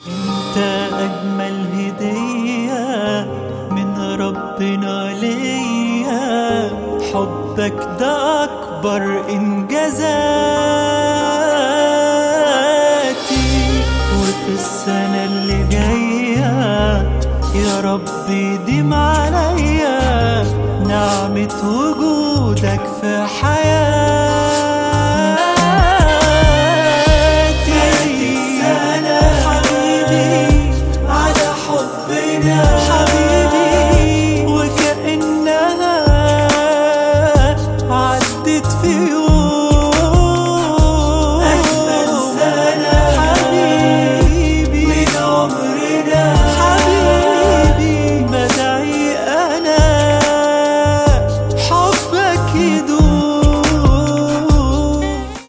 انت اجمل هدية من ربنا ليا، حبك ده اكبر انجازاتي. وفي السنة اللي جاية يا رب يديم عليا نعمة وجودك في حياتي.